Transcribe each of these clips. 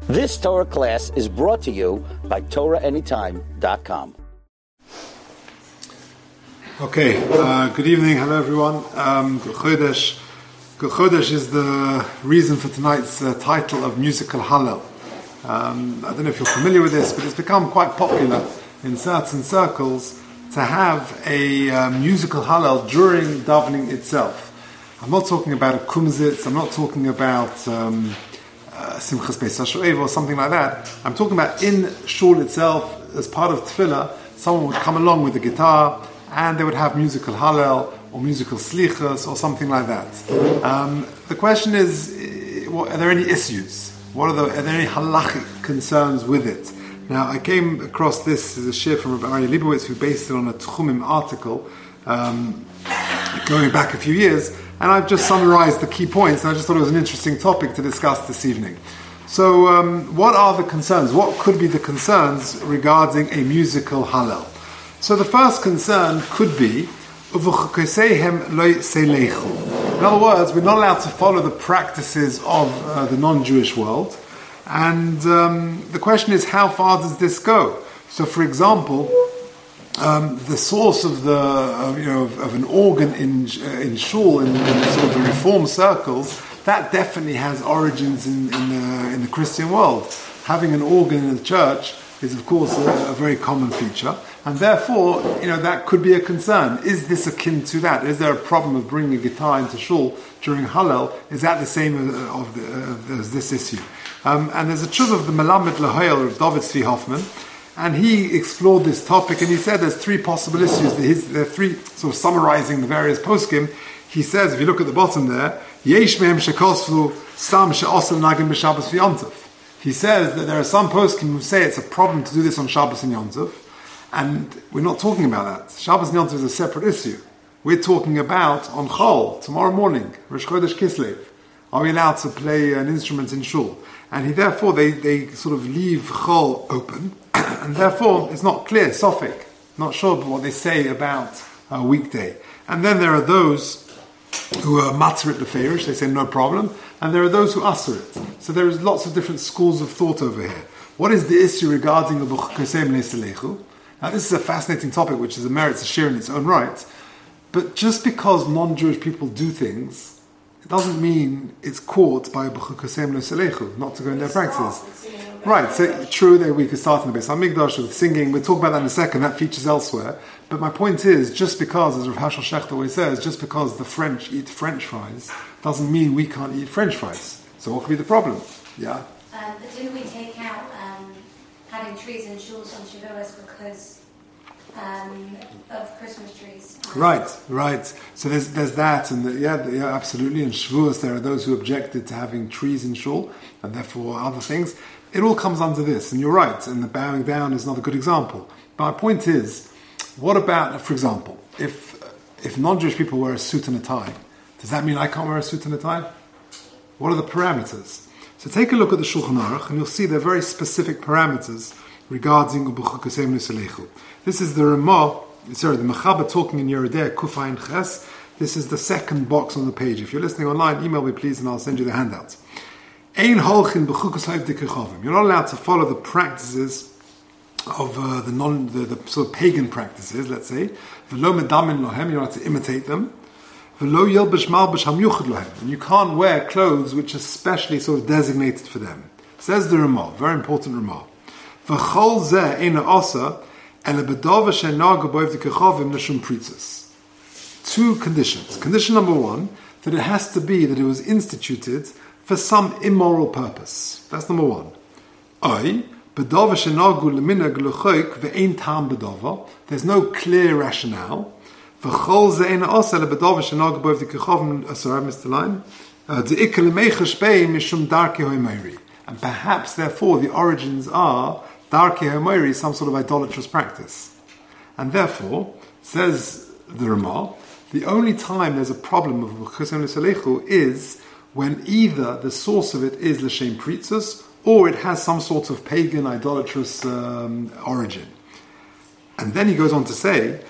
This Torah class is brought to you by TorahAnytime.com. Okay, good evening, hello everyone. Good Chodesh. Good Chodesh is the reason for tonight's title of musical Hallel. I don't know if you're familiar with this, but it's become quite popular in certain circles to have a musical Hallel during davening itself. I'm not talking about a kumzitz, I'm not talking about Simchas Beis HaShoev or something like that. I'm talking about in shul itself, as part of tefillah, someone would come along with a guitar and they would have musical Hallel or musical slichas or something like that. The question is, are there any issues? Are there any halachic concerns with it? Now, I came across this as a shir from Rabbi Aryeh Leibowitz, who based it on a Tchumim article going back a few years, and I've just summarized the key points, and I just thought it was an interesting topic to discuss this evening. So, what are the concerns? What could be the concerns regarding a musical Hallel? So the first concern could be, in other words, we're not allowed to follow the practices of the non-Jewish world. And the question is, how far does this go? So, for example, the source of of an organ in shul, in sort of the Reform circles, that definitely has origins in the Christian world. Having an organ in the church is, of course, a very common feature, and therefore, that could be a concern. Is this akin to that? Is there a problem of bringing a guitar into shul during Hallel? Is that the same as this issue? And there's a tshuva of the Melamed Lahoyel of David Tzvi Hoffman, and he explored this topic, and he said there's three possible issues. There are three, sort of summarizing the various poskim. He says, if you look at the bottom there, Yesh mehem shekosvu sam she'osel nagin b'Shabbos v'Yontif. He says that there are some poskim who say it's a problem to do this on Shabbos and Yom Tov, and we're not talking about that. Shabbos and Yom Tov is a separate issue. We're talking about on Chol, tomorrow morning, Rosh Chodesh Kislev. Are we allowed to play an instrument in shul? And therefore they sort of leave Chol open, and therefore it's not clear, sophic, not sure what they say about a weekday. And then there are those who are matzeret leferish, they say no problem, and there are those who usher it. So there is lots of different schools of thought over here. What is the issue regarding the B'chukosem Leiselechu? Now this is a fascinating topic which is a merits of shir in its own right, but just because non-Jewish people do things, it doesn't mean it's caught by B'chukosem Leiselechu, not to go in their practices. Right, so true that we could start in the Beis HaMikdash with singing, we'll talk about that in a second, that features elsewhere. But my point is, just because, as Rav Hershel Schachter always says, just because the French eat French fries, doesn't mean we can't eat French fries. So what could be the problem? Yeah? But didn't we take out having trees in shuls on Shavuos because of Christmas trees? Right. So there's that, and absolutely. In Shavuos, there are those who objected to having trees in shul, and therefore other things. It all comes under this, and you're right, and the bowing down is not a good example. But my point is, what about, for example, if non-Jewish people wear a suit and a tie, does that mean I can't wear a suit and a tie? What are the parameters? So take a look at the Shulchan Aruch, and you'll see there are very specific parameters regarding B'chukosem Leiselechu. This is the Mechaber talking in Yeridei Kufayin Ches. This is the second box on the page. If you're listening online, email me please, and I'll send you the handout. You're not allowed to follow the practices of the sort of pagan practices, let's say. You're not allowed to imitate them. And you can't wear clothes which are specially sort of designated for them. Says the Ramah, very important Ramah. Two conditions. Condition number one, that it has to be that it was instituted for some immoral purpose. That's number one. There's no clear rationale. And perhaps, therefore, the origins are Darkei HaMoiri, some sort of idolatrous practice. And therefore, says the Ramah, the only time there's a problem of B'chukosem Leiselechu is when either the source of it is L'Shem Pritzus, or it has some sort of pagan, idolatrous origin. And then he goes on to say,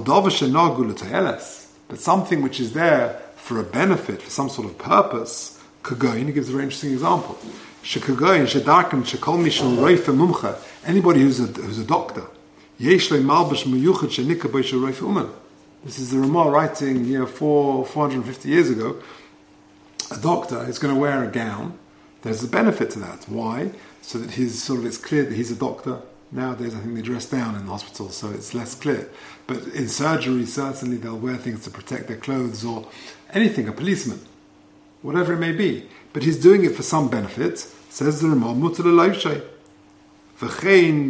but something which is there for a benefit, for some sort of purpose, Kagoin, he gives a very interesting example. Shekagoyin, Shedarkan, Shekol Mishal Reifa Mumcha, anybody who's a doctor. Yeshle Malbash Muyuchat Shenika Boishal Reifa Uman. This is the Ramah writing 450 years ago. A doctor is going to wear a gown. There's a benefit to that. Why? So that it's clear that he's a doctor. Nowadays, I think they dress down in the hospital, so it's less clear. But in surgery, certainly they'll wear things to protect their clothes or anything, a policeman, whatever it may be. But he's doing it for some benefit. Says the Ramah, Mutar Eloishay. If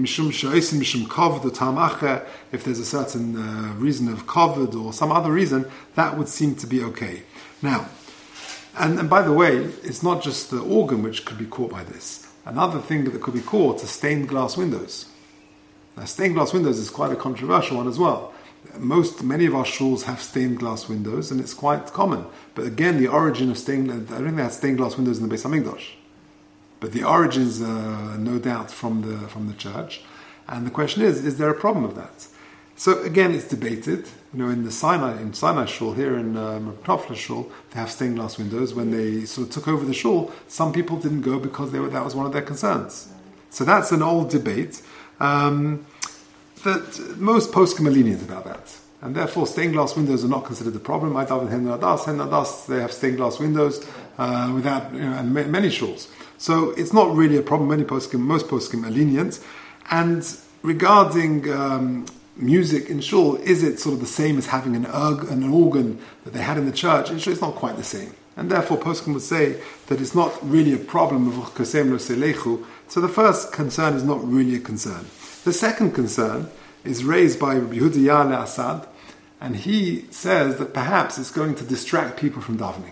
there's a certain reason of covered or some other reason, that would seem to be okay. Now, and by the way, it's not just the organ which could be caught by this. Another thing that could be caught are stained glass windows. Now, stained glass windows is quite a controversial one as well. Many of our shuls have stained glass windows, and it's quite common. But again, the origin of I don't think they had stained glass windows in the Beis Hamikdash. But the origins are no doubt from the church. And the question is there a problem with that? So again, it's debated. In the Sinai shul here in Knopfler shul, they have stained glass windows. When they sort of took over the shul, some people didn't go because that was one of their concerns. So that's an old debate that most poskim are lenient about that. And therefore, stained glass windows are not considered a problem. I daven Hen Nadas, they have stained glass windows without, and many shuls. So it's not really a problem. Most poskim are lenient. And regarding music in shul, is it sort of the same as having an organ that they had in the church? In shul, it's not quite the same. And therefore, poskim would say that it's not really a problem of Kasem Lo Selechu. So the first concern is not really a concern. The second concern is raised by Rabbi Yehuda Yale Asad, and he says that perhaps it's going to distract people from davening.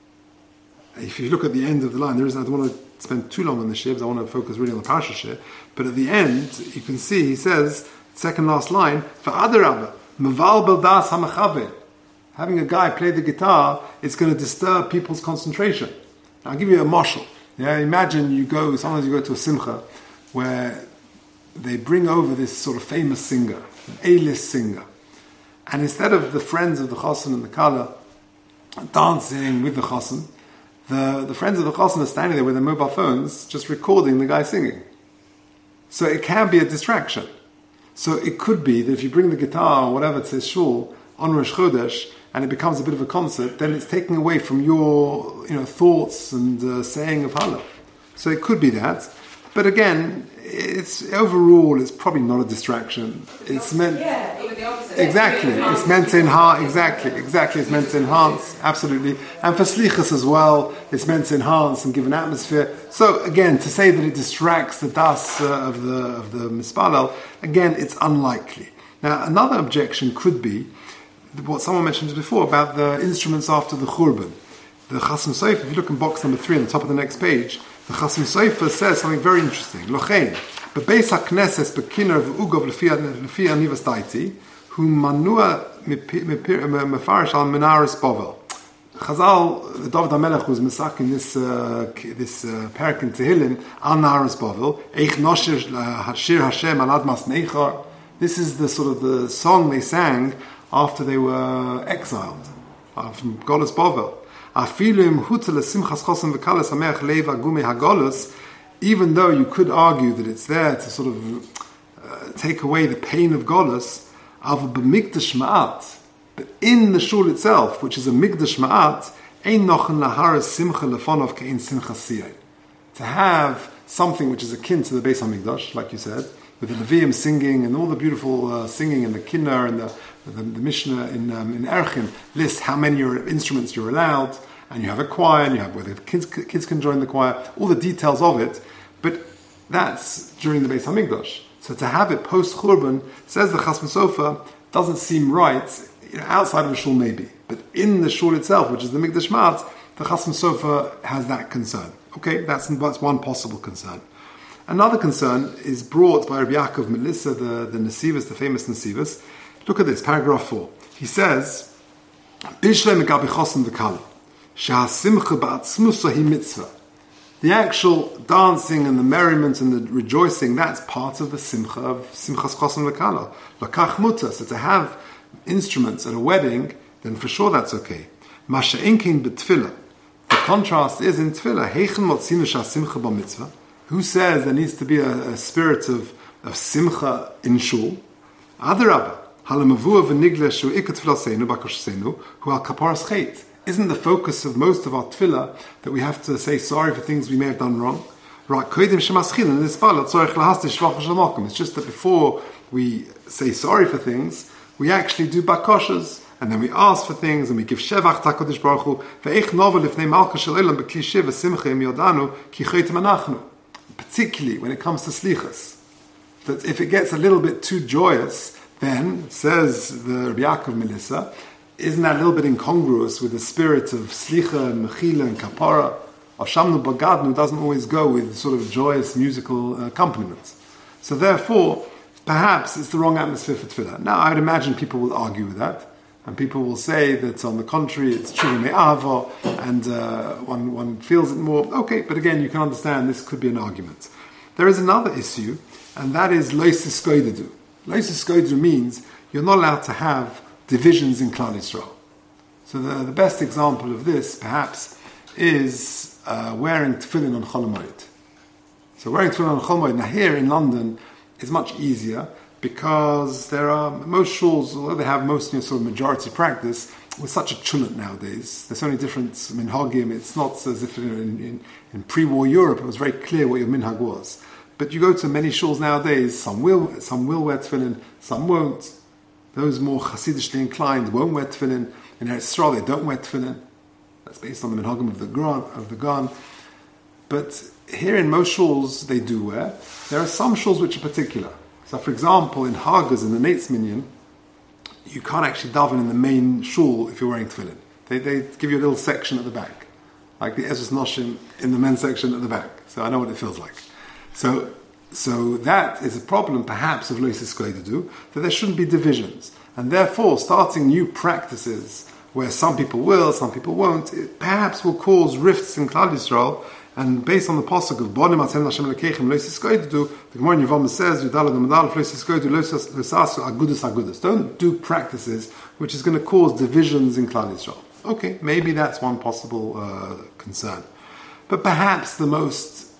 If you look at the end of the line, I don't want to spend too long on the shivs, I want to focus really on the Parsha shir, but at the end, you can see, he says, second last line, V'adarabba, Meval Beldas HaMachave. Having a guy play the guitar, it's going to disturb people's concentration. I'll give you a mashal. Imagine sometimes you go to a simcha, where they bring over this sort of famous singer, an A-list singer. And instead of the friends of the chassan and the kala dancing with the chassan, the friends of the chassan are standing there with their mobile phones just recording the guy singing. So it can be a distraction. So it could be that if you bring the guitar or whatever to shul on Rosh Chodesh and it becomes a bit of a concert, then it's taking away from your thoughts and saying of Hallel. So it could be that. But again, it's probably not a distraction. It's meant exactly. It's meant to enhance. Exactly. It's meant to enhance. Absolutely. And for slichus as well, it's meant to enhance and give an atmosphere. So again, to say that it distracts the das of the mispalel, again, it's unlikely. Now, another objection could be what someone mentioned before about the instruments after the churban. The Chasam Sofer, if you look in box number 3 on the top of the next page, the Chasam Sofer says something very interesting. Lochein, bebeis hakneses bekinner v'ugov lefi anivas daiti, hu manua mefarish al menaris bovel. Chazal, David HaMelech was masaking this parak in Tehillim al naris bovel. Eich nosher hashir Hashem al admas neichar. This is the sort of the song they sang after they were exiled from Golus Bovel. Even though you could argue that it's there to sort of take away the pain of Golus, but in the shul itself, which is a Migdash Ma'at, to have something which is akin to the Beis HaMikdash, like you said, with the Levium singing and all the beautiful singing and the Kinnah and the Mishnah in Erchim lists how many instruments you're allowed, and you have a choir, and you have whether kids can join the choir, all the details of it, but that's during the Beis HaMikdash. So to have it post-Churban, says the Chasam Sofer, doesn't seem right, outside of the shul maybe, but in the shul itself, which is the Migdash Ma'at, the Chasam Sofer has that concern. Okay, that's one possible concern. Another concern is brought by Rabbi Yaakov Melissa, the Nesivos, the famous Nesivos. Look at this, paragraph 4. He says, Bishlei megabi chosim v'kala, shehasimcha ba'atzmusa hi mitzvah. The actual dancing and the merriment and the rejoicing, that's part of the simcha of simchas chosim v'kala. Lakach muta, so to have instruments at a wedding, then for sure that's okay. Masha inkin b'tfilah, contrast is in Tefillah, Heichen motzinu shasimcha b'mitzvah. Who says there needs to be a spirit of simcha in shul? Adarabba, halamavuah v'nigla shu ikat tefillasenu b'kosheinu hu al kaparas chet. Isn't the focus of most of our tefillah that we have to say sorry for things we may have done wrong? It's just that before we say sorry for things, we actually do bakoshas, and then we ask for things, and we give shevach takodesh baruch hu. Particularly when it comes to slichas, that if it gets a little bit too joyous, then, says the Rabbi Yaakov Melissa, isn't that a little bit incongruous with the spirit of slicha and mechila and kapara? Ashamnu bagadnu doesn't always go with sort of joyous musical accompaniments. So therefore, perhaps it's the wrong atmosphere for tefillah. Now, I would imagine people will argue with that, and people will say that on the contrary, it's tshuva me'ava, and one feels it more. Okay, but again, you can understand this could be an argument. There is another issue, and that is loisis koidedu. Loisis koidedu means you're not allowed to have divisions in Klal Yisrael. So the best example of this, perhaps, is wearing tefillin on Chol Hamoed. So wearing tefillin on Chol Hamoed, now here in London, is much easier because there are most shuls, although they have mostly sort of majority practice, with such a chulant nowadays. There's so many different minhagim. It's not as if in pre-war Europe it was very clear what your minhag was. But you go to many shuls nowadays, some will wear tefillin, some won't. Those more Hasidishly inclined won't wear tefillin. In Eretz Yisrael they don't wear tefillin. That's based on the minhagim of the Gan. But here in most shuls they do wear. There are some shuls which are particular. So for example, in Hagas, in the Nates Minyan, you can't actually daven in the main shul if you're wearing tefillin. They give you a little section at the back, like the Ezras Noshim in the men's section at the back. So I know what it feels like. So that is a problem perhaps of Loisis Kodedu, that there shouldn't be divisions. And therefore, starting new practices where some people will, some people won't, it perhaps will cause rifts in Klal Yisrael. And based on the pasuk of Bonim Atem Hashem Lekechem Loisis Kodedu, the Gemara in Yevamah says, Yudalad Amadal Loisis Kodedu Loisasu Agudus. Don't do practices which is going to cause divisions in Klal Yisrael. Okay, maybe that's one possible concern. But perhaps the most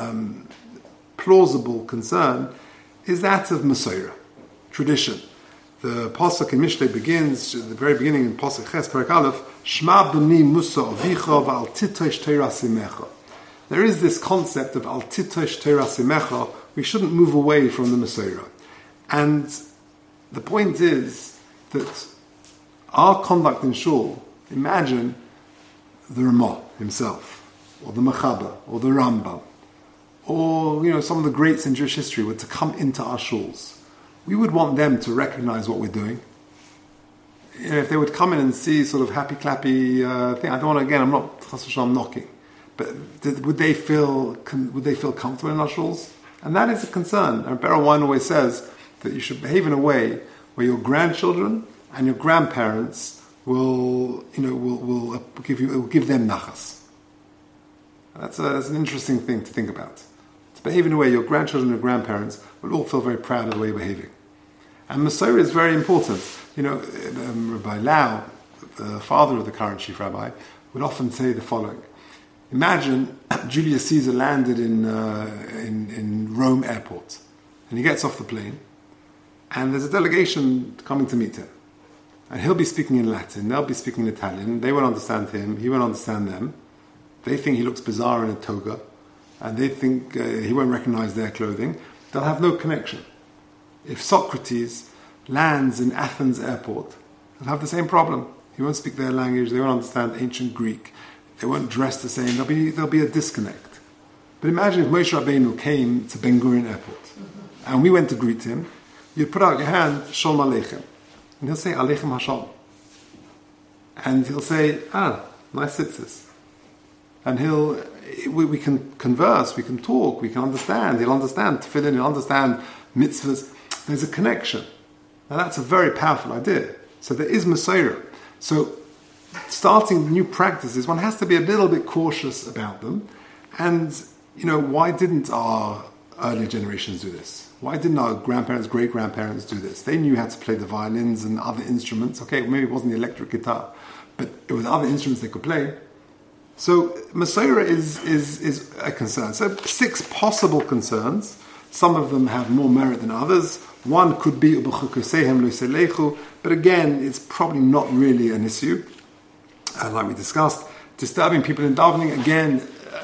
plausible concern is that of Masorah, tradition. The pasuk in Mishlei begins at the very beginning in pasuk Ches Perek Aleph, Shma b'ni Musa avicha v'al titosh Torah simecha. There is this concept of al titosh Torah simecha. We shouldn't move away from the Masorah, and the point is that our conduct in shul. Imagine the Ramah himself, or the Mechaber, or the Rambam, or some of the greats in Jewish history were to come into our shuls. We would want them to recognize what we're doing. If they would come in and see sort of happy clappy thing, I don't want to, again, I'm not I'm knocking, but would they feel comfortable in our shuls? And that is a concern. And Beryl Wine always says that you should behave in a way where your grandchildren and your grandparents will give them nachas. That's an interesting thing to think about. To behave in a way your grandchildren and grandparents will all feel very proud of the way you're behaving. And Masorah is very important. Rabbi Lau, the father of the current chief rabbi, would often say the following. Imagine Julius Caesar landed in Rome airport, and he gets off the plane, and there's a delegation coming to meet him. And he'll be speaking in Latin, they'll be speaking in Italian, they won't understand him, he won't understand them. They think he looks bizarre in a toga, and they think he won't recognize their clothing. They'll have no connection. If Socrates lands in Athens airport, they'll have the same problem. He won't speak their language, they won't understand ancient Greek, they won't dress the same, there'll be a disconnect. But imagine if Moshe Rabbeinu came to Ben Gurion airport, and we went to greet him, you'd put out your hand, Shalom Aleichem. And he'll say, Aleichem Hashalom. And he'll say, nice tzitzis. And we can converse, we can talk, we can understand. He'll understand tefillin, he'll understand mitzvahs. There's a connection. Now that's a very powerful idea. So there is Masorah. So starting new practices, one has to be a little bit cautious about them. And, why didn't our earlier generations do this? Why didn't our grandparents, great-grandparents do this? They knew how to play the violins and other instruments. Okay, maybe it wasn't the electric guitar, but it was other instruments they could play. So Masorah is a concern. So 6 possible concerns. Some of them have more merit than others. One could be but again, it's probably not really an issue. Like we discussed, disturbing people in davening, again,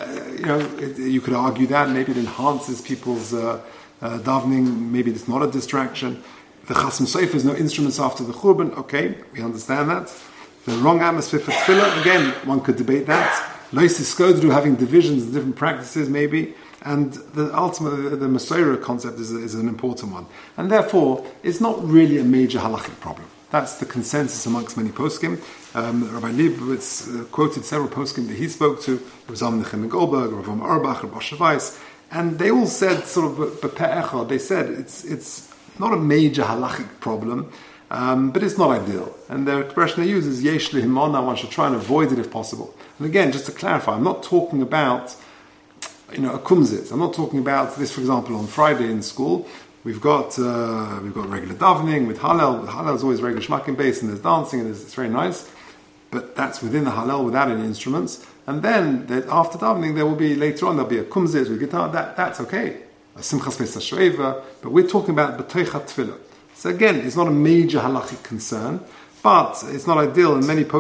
you could argue that maybe it enhances people's davening. Maybe it's not a distraction. The Chasam Sofer is no instruments after the Churban. Okay, we understand that. The wrong atmosphere for tefillah, again, one could debate that. Loisis Skodru, having divisions and different practices, maybe. And the Masorah concept is an important one. And therefore, it's not really a major halachic problem. That's the consensus amongst many poskim. Rabbi Leibowitz quoted several poskim that he spoke to. Rav Zalman Nechemia Goldberg, Rav Am Auerbach, Rav Asher Weiss. And they all said, sort of, b'peh echad, they said it's not a major halachic problem, but it's not ideal. And the expression they use is yesh lehimona, one should try and avoid it if possible. And again, just to clarify, I'm not talking about a kumzit. I'm not talking about this, for example, on Friday in school. We've got regular davening with Hallel. With Hallel is always regular shmakim base, and there's dancing, and it's very nice. But that's within the Hallel without any instruments. And then after davening, later on there'll be a kumzit with guitar. That's okay. A simchas pesach shoeva. But we're talking about b'toichat tefillah. So again, it's not a major halachic concern, but it's not ideal. And many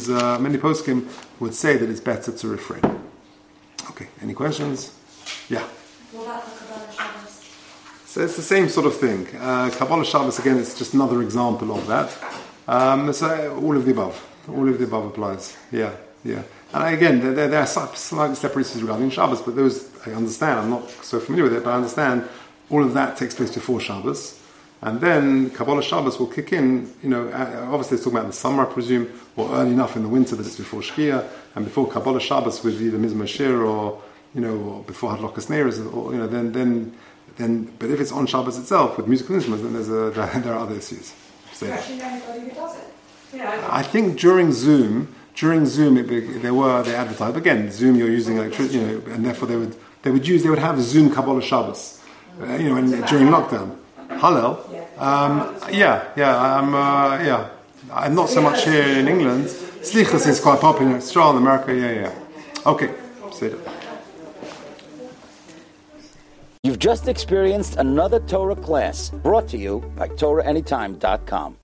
poskim would say that it's better to refrain. Okay, any questions? Yeah. What about the Kabbalah Shabbos? So it's the same sort of thing. Kabbalah Shabbos, again, it's just another example of that. So all of the above. All of the above applies. Yeah. And again, there are slightly separate issues regarding Shabbos, but those, I understand, I'm not so familiar with it, but I understand all of that takes place before Shabbos. And then Kabbalah Shabbos will kick in, obviously it's talking about the summer, I presume, or early enough in the winter that it's before Shkia, and before Kabbalah Shabbos with either Mizmor Shir or before Hadlokas Neiros, or then, but if it's on Shabbos itself with musical instruments, then there are other issues. So, actually know anybody who does it. I think during Zoom, they advertised. Again, Zoom you're using electricity, and therefore they would have Zoom Kabbalah Shabbos, during lockdown. Hallel. I'm not so much here in England. Slichas is quite popular. It's strong in America. Yeah. Okay. Say that. You've just experienced another Torah class brought to you by TorahAnytime.com.